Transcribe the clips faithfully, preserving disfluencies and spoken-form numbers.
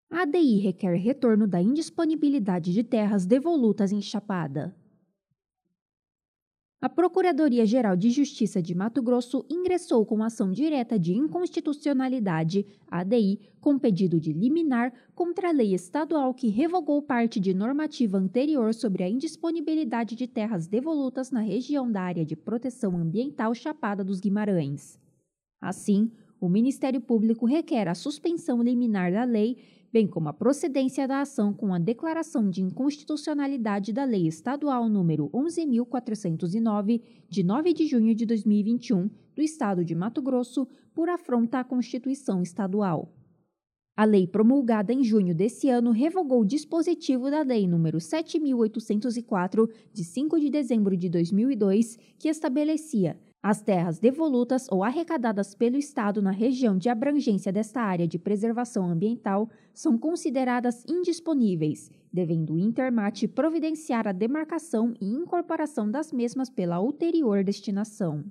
A ADI requer retorno da indisponibilidade de terras devolutas em Chapada. A Procuradoria-Geral de Justiça de Mato Grosso ingressou com ação direta de inconstitucionalidade, A D I, com pedido de liminar contra a lei estadual que revogou parte de normativa anterior sobre a indisponibilidade de terras devolutas na região da Área de Proteção Ambiental Chapada dos Guimarães. Assim, o Ministério Público requer a suspensão liminar da lei, bem como a procedência da ação com a declaração de inconstitucionalidade da Lei Estadual número onze mil quatrocentos e nove, de nove de junho de dois mil e vinte e um, do Estado de Mato Grosso, por afronta à Constituição Estadual. A lei promulgada em junho desse ano revogou o dispositivo da Lei número sete mil oitocentos e quatro, de cinco de dezembro de dois mil e dois, que estabelecia: as terras devolutas ou arrecadadas pelo Estado na região de abrangência desta área de preservação ambiental são consideradas indisponíveis, devendo o Intermate providenciar a demarcação e incorporação das mesmas pela ulterior destinação.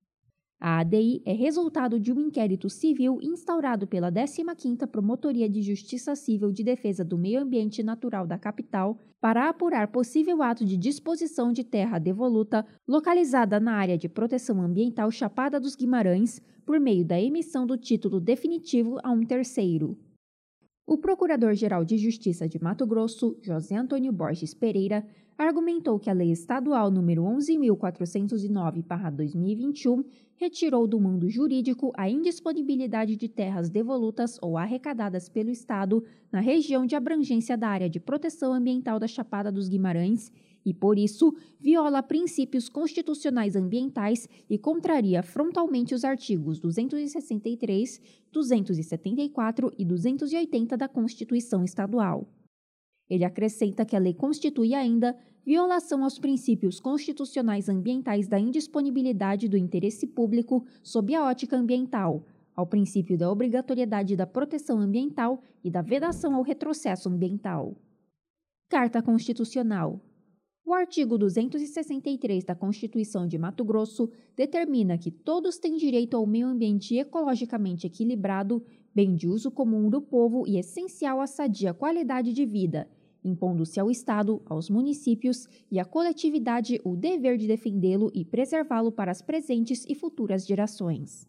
A ADI é resultado de um inquérito civil instaurado pela décima quinta Promotoria de Justiça Civil de Defesa do Meio Ambiente Natural da capital para apurar possível ato de disposição de terra devoluta localizada na área de proteção ambiental Chapada dos Guimarães por meio da emissão do título definitivo a um terceiro. O Procurador-Geral de Justiça de Mato Grosso, José Antônio Borges Pereira, argumentou que a Lei Estadual número onze mil quatrocentos e nove barra dois mil e vinte e um retirou do mundo jurídico a indisponibilidade de terras devolutas ou arrecadadas pelo Estado na região de abrangência da Área de Proteção Ambiental da Chapada dos Guimarães e, por isso, viola princípios constitucionais ambientais e contraria frontalmente os artigos duzentos e sessenta e três, duzentos e setenta e quatro e duzentos e oitenta da Constituição Estadual. Ele acrescenta que a lei constitui ainda violação aos princípios constitucionais ambientais da indisponibilidade do interesse público sob a ótica ambiental, ao princípio da obrigatoriedade da proteção ambiental e da vedação ao retrocesso ambiental. Carta Constitucional. O artigo duzentos e sessenta e três da Constituição de Mato Grosso determina que todos têm direito ao meio ambiente ecologicamente equilibrado, bem de uso comum do povo e essencial à sadia qualidade de vida, impondo-se ao Estado, aos municípios e à coletividade o dever de defendê-lo e preservá-lo para as presentes e futuras gerações.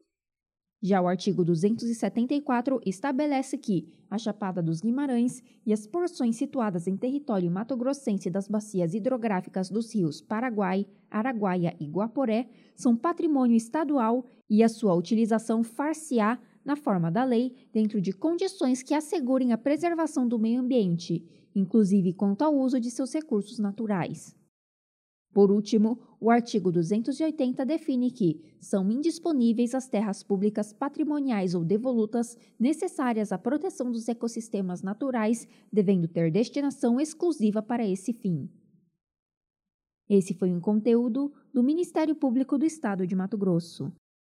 Já o artigo duzentos e setenta e quatro estabelece que a Chapada dos Guimarães e as porções situadas em território mato-grossense das bacias hidrográficas dos rios Paraguai, Araguaia e Guaporé são patrimônio estadual e a sua utilização far-se-á, na forma da lei, dentro de condições que assegurem a preservação do meio ambiente, inclusive quanto ao uso de seus recursos naturais. Por último, o artigo duzentos e oitenta define que são indisponíveis as terras públicas patrimoniais ou devolutas necessárias à proteção dos ecossistemas naturais, devendo ter destinação exclusiva para esse fim. Esse foi um conteúdo do Ministério Público do Estado de Mato Grosso.